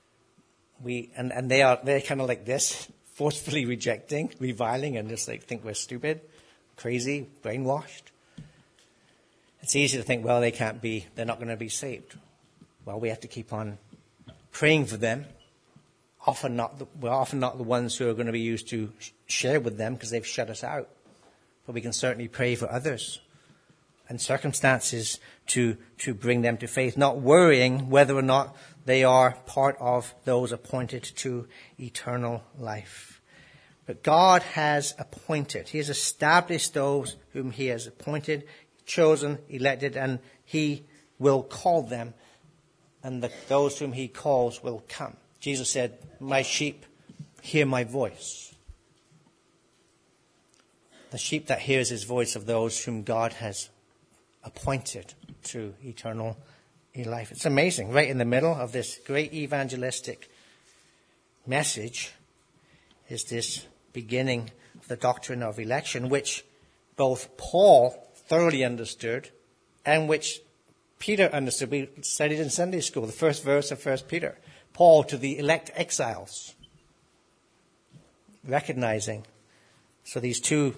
they're kind of like this, forcefully rejecting, reviling, and just like think we're stupid, crazy, brainwashed. It's easy to think, well, they're not going to be saved. Well, we have to keep on praying for them. We're often not the ones who are going to be used to share with them because they've shut us out. But we can certainly pray for others and circumstances to bring them to faith, not worrying whether or not they are part of those appointed to eternal life. But God has appointed. He has established those whom he has appointed, chosen, elected, and he will call them. And those whom he calls will come. Jesus said, my sheep hear my voice. The sheep that hears his voice of those whom God has appointed to eternal life. It's amazing. Right in the middle of this great evangelistic message is this beginning of the doctrine of election, which both Paul thoroughly understood and which Peter understood. We studied in Sunday school, the first verse of 1 Peter. Paul to the elect exiles. Recognizing. So these two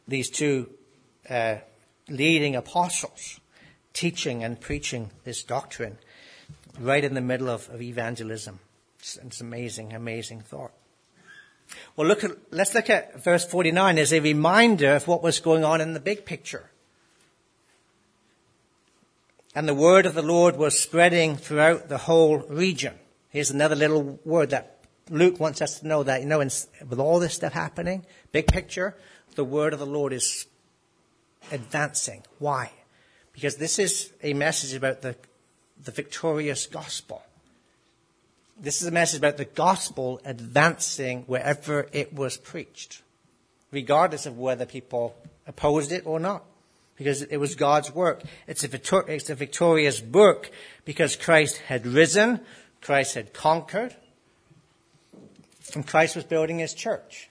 leading apostles teaching and preaching this doctrine right in the middle of evangelism. It's amazing, amazing thought. Well, let's look at verse 49 as a reminder of what was going on in the big picture. And the word of the Lord was spreading throughout the whole region. Here's another little word that Luke wants us to know that, with all this stuff happening, big picture, the word of the Lord is advancing. Why? Because this is a message about the victorious gospel. This is a message about the gospel advancing wherever it was preached, regardless of whether people opposed it or not, because it was God's work. It's a victorious book because Christ had risen, Christ had conquered, and Christ was building his church.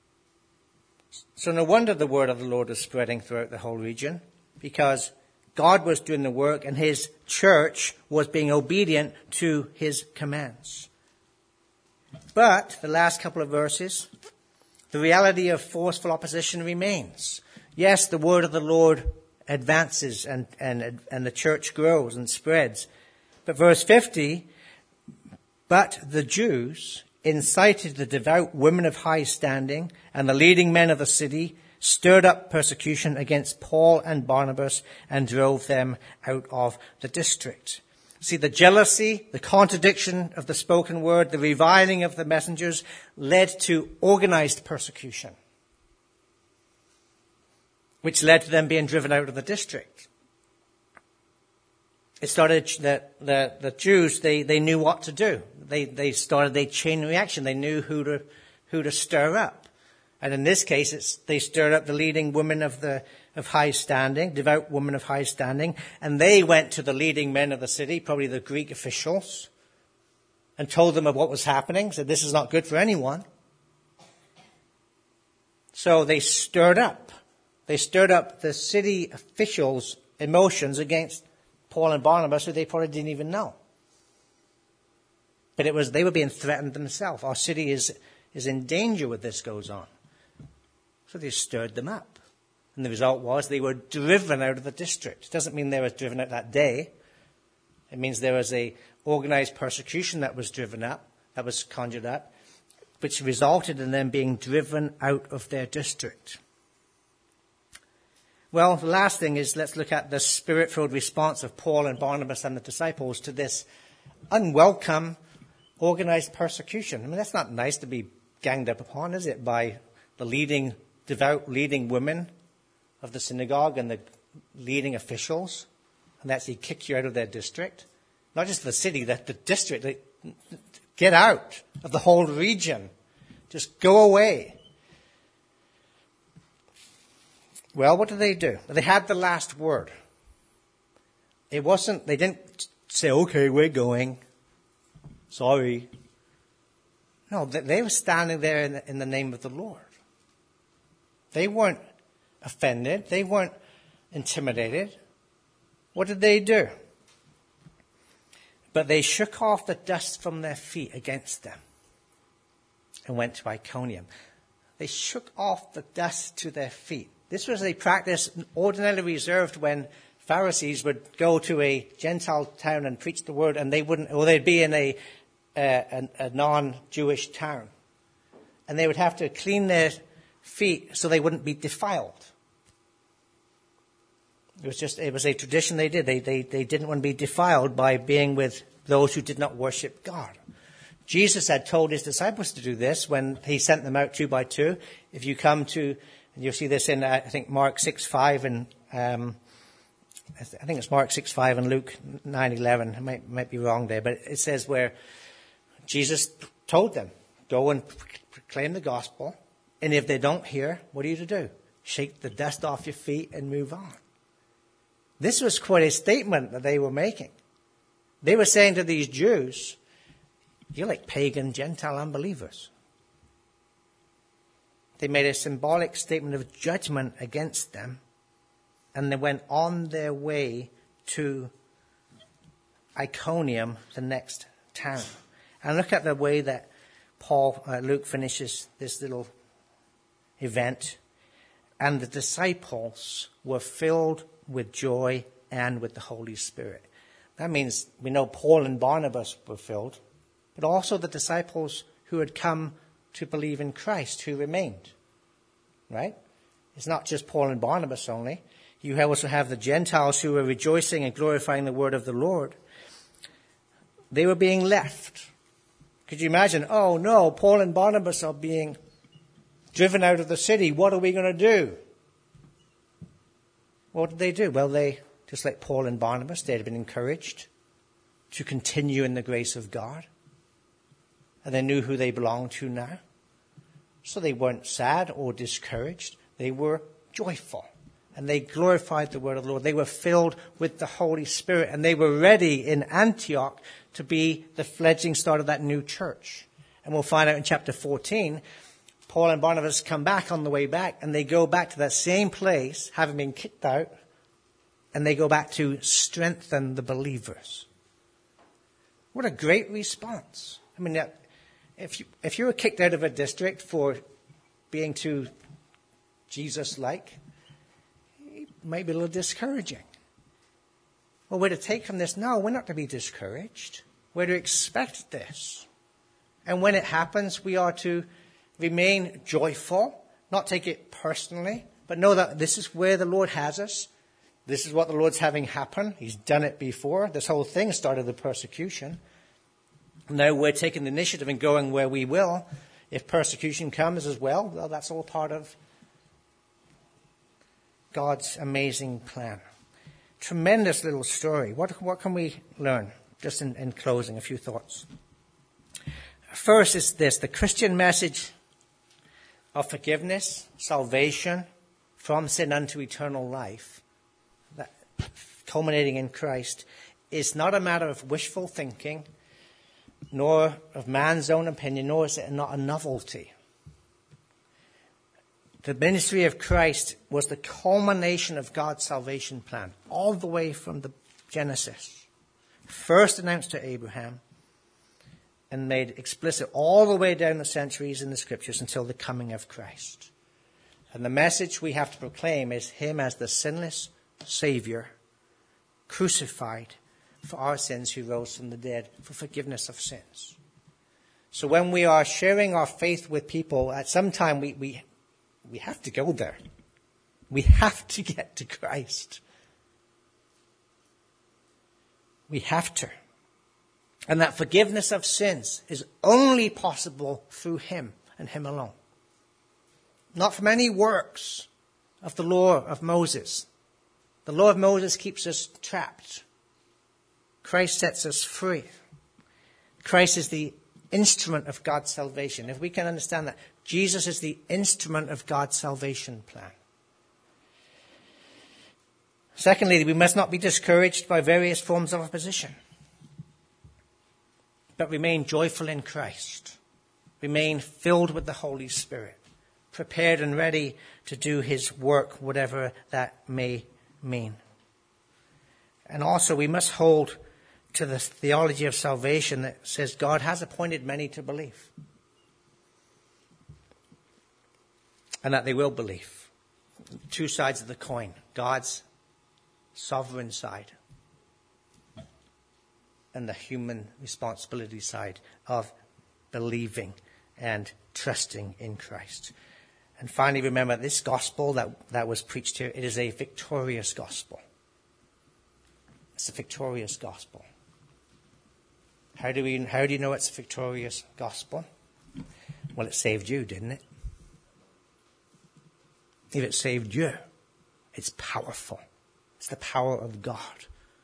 So no wonder the word of the Lord was spreading throughout the whole region, because God was doing the work and his church was being obedient to his commands. But the last couple of verses, the reality of forceful opposition remains. Yes, the word of the Lord advances and the church grows and spreads. But verse 50, but the Jews incited the devout women of high standing and the leading men of the city, stirred up persecution against Paul and Barnabas, and drove them out of the district. See, the jealousy, the contradiction of the spoken word, the reviling of the messengers led to organized persecution, which led to them being driven out of the district. It started that the Jews, they knew what to do. They started a chain reaction. They knew who to stir up. And in this case, they stirred up the leading women of high standing, devout women of high standing, and they went to the leading men of the city, probably the Greek officials, and told them of what was happening, said this is not good for anyone. So they stirred up the city officials' emotions against Paul and Barnabas, who they probably didn't even know. But they were being threatened themselves. Our city is in danger when this goes on. So they stirred them up. And the result was they were driven out of the district. It doesn't mean they were driven out that day. It means there was a organized persecution that was driven up, that was conjured up, which resulted in them being driven out of their district. Well, the last thing is, let's look at the spirit-filled response of Paul and Barnabas and the disciples to this unwelcome organized persecution. I mean, that's not nice to be ganged up upon, is it, by the devout leading women of the synagogue and the leading officials, and actually kick you out of their district. Not just the city, the district. Get out of the whole region. Just go away. Well, what did they do? They had the last word. They didn't say, okay, we're going. Sorry. No, they were standing there in the name of the Lord. They weren't offended. They weren't intimidated. What did they do? But they shook off the dust from their feet against them and went to Iconium. They shook off the dust to their feet. This was a practice ordinarily reserved when Pharisees would go to a Gentile town and preach the word, and they'd be in a non-Jewish town. And they would have to clean their feet so they wouldn't be defiled. It was a tradition they did. They didn't want to be defiled by being with those who did not worship God. Jesus had told his disciples to do this when he sent them out 2 by 2. If you come to, and you'll see this in, I think, Mark 6:5 and, I think it's Mark 6:5 and Luke 9:11. I might be wrong there, but it says where Jesus told them, go and proclaim the gospel. And if they don't hear, what are you to do? Shake the dust off your feet and move on. This was quite a statement that they were making. They were saying to these Jews, you're like pagan Gentile unbelievers. They made a symbolic statement of judgment against them, and they went on their way to Iconium, the next town. And look at the way that Luke finishes this little event. And the disciples were filled with joy and with the Holy Spirit. That means we know Paul and Barnabas were filled, but also the disciples who had come to believe in Christ, who remained. Right? It's not just Paul and Barnabas only. You also have the Gentiles who were rejoicing and glorifying the word of the Lord. They were being left Could you imagine, oh no, Paul and Barnabas are being driven out of the city. What are we going to do? What did they do? Well, they, just like Paul and Barnabas, they had been encouraged to continue in the grace of God. And they knew who they belonged to now. So they weren't sad or discouraged. They were joyful. And they glorified the word of the Lord. They were filled with the Holy Spirit. And they were ready in Antioch to be the fledgling start of that new church. And we'll find out in chapter 14, Paul and Barnabas come back on the way back. And they go back to that same place, having been kicked out. And they go back to strengthen the believers. What a great response. I mean, if you were kicked out of a district for being too Jesus-like, it might be a little discouraging. Well, we're to take from this, no, we're not to be discouraged. We're to expect this. And when it happens, we are to remain joyful, not take it personally, but know that this is where the Lord has us. This is what the Lord's having happen. He's done it before. This whole thing started the persecution. Now we're taking the initiative and going where we will. If persecution comes as well, that's all part of God's amazing plan. Tremendous little story. What can we learn? Just in closing, a few thoughts. First is this: the Christian message of forgiveness, salvation from sin unto eternal life, that culminating in Christ, is not a matter of wishful thinking, nor of man's own opinion, nor is it not a novelty. The ministry of Christ was the culmination of God's salvation plan, all the way from the Genesis. First announced to Abraham and made explicit all the way down the centuries in the scriptures until the coming of Christ. And the message we have to proclaim is him as the sinless Savior, crucified for our sins, who rose from the dead for forgiveness of sins. So when we are sharing our faith with people, at some time we have to go there. We have to get to Christ. We have to. And that forgiveness of sins is only possible through him and him alone. Not from any works of the law of Moses. The law of Moses keeps us trapped. Christ sets us free. Christ is the instrument of God's salvation. If we can understand that, Jesus is the instrument of God's salvation plan. Secondly, we must not be discouraged by various forms of opposition, but remain joyful in Christ. Remain filled with the Holy Spirit, prepared and ready to do his work, whatever that may mean. And also, we must hold to the theology of salvation that says God has appointed many to believe, and that they will believe. Two sides of the coin: God's sovereign side and the human responsibility side of believing and trusting in Christ. And finally, remember, this gospel that was preached here, it is a victorious gospel. It's a victorious gospel. How do you know it's a victorious gospel? Well, it saved you, didn't it? If it saved you, it's powerful. It's the power of God.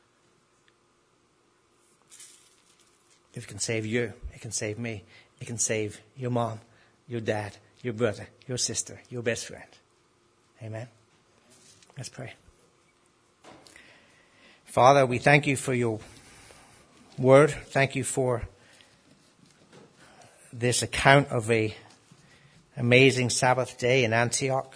If it can save you, it can save me. It can save your mom, your dad, your brother, your sister, your best friend. Amen? Let's pray. Father, we thank you for your word. Thank you for this account of an amazing Sabbath day in Antioch.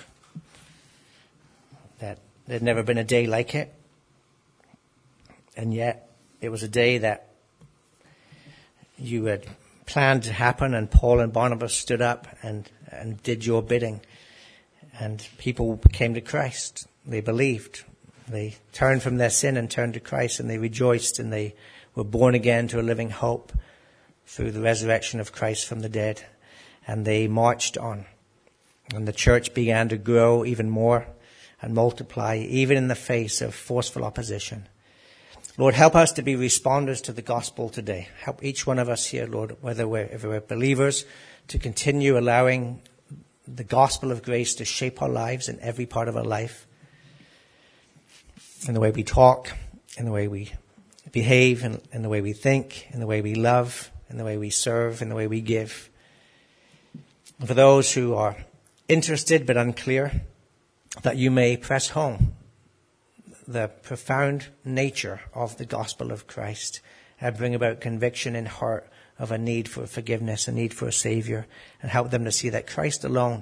That there'd never been a day like it. And yet it was a day that you had planned to happen, and Paul and Barnabas stood up and did your bidding. And people came to Christ. They believed. They turned from their sin and turned to Christ, and they rejoiced, and they were born again to a living hope through the resurrection of Christ from the dead. And they marched on. And the church began to grow even more and multiply, even in the face of forceful opposition. Lord, help us to be responders to the gospel today. Help each one of us here, Lord, whether we're believers, to continue allowing the gospel of grace to shape our lives in every part of our life, in the way we talk, in the way we behave, in the way we think, in the way we love, in the way we serve, in the way we give. And for those who are interested but unclear, that you may press home the profound nature of the gospel of Christ and bring about conviction in heart of a need for forgiveness, a need for a Savior, and help them to see that Christ alone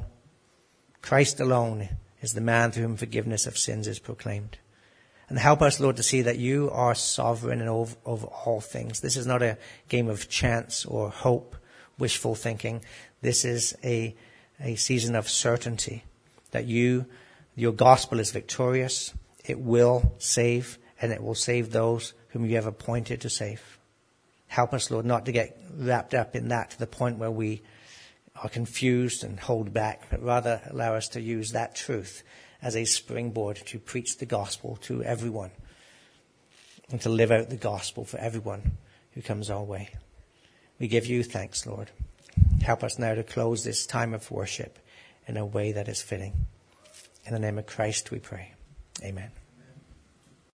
is the man through whom forgiveness of sins is proclaimed. And help us, Lord, to see that you are sovereign and over all things. This is not a game of chance or hope, wishful thinking. This is a season of certainty that your gospel is victorious. It will save, and it will save those whom you have appointed to save. Help us, Lord, not to get wrapped up in that to the point where we are confused and hold back, but rather allow us to use that truth as a springboard to preach the gospel to everyone and to live out the gospel for everyone who comes our way. We give you thanks, Lord. Help us now to close this time of worship in a way that is fitting. In the name of Christ we pray. Amen.